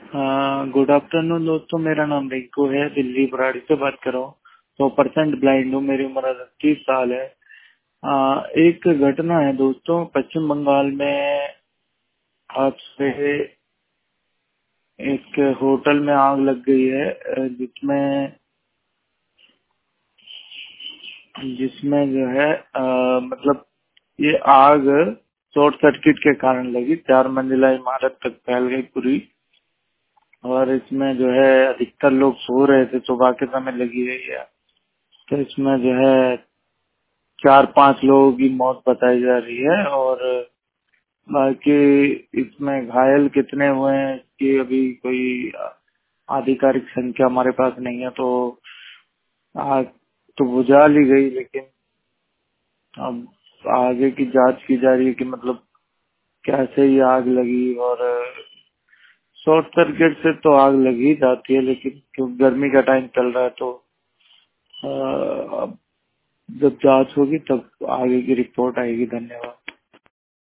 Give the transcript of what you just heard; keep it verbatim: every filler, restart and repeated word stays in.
Good afternoon दोस्तों, मेरा नाम रिंकू है। दिल्ली बराड़ी से बात कर रहा हूँ। सौ परसेंट ब्लाइंड हूँ। मेरी उम्र तीस साल है। आ, एक घटना है दोस्तों, पश्चिम बंगाल में आज से एक होटल में आग लग गई है, अ, जिसमें जिसमें जो है आ, मतलब ये आग शॉर्ट सर्किट के कारण लगी। चार मंजिला इमारत तक फैल गई पूरी। और इसमें जो है अधिकतर लोग सो रहे थे, सुबह के समय लगी गई है। तो इसमें जो है चार पांच लोगों की मौत बताई जा रही है, और बाकी इसमें घायल कितने हुए हैं इसकी अभी कोई आधिकारिक संख्या हमारे पास नहीं है। तो आग तो बुझा ली गई, लेकिन अब आगे की जांच की जा रही है कि मतलब कैसे ये आग लगी। और शॉर्ट सर्किट से तो आग लगी ही जाती है, लेकिन क्योंकि गर्मी का टाइम चल रहा है तो अ, अब जब जांच होगी तब आगे की रिपोर्ट आएगी। धन्यवाद।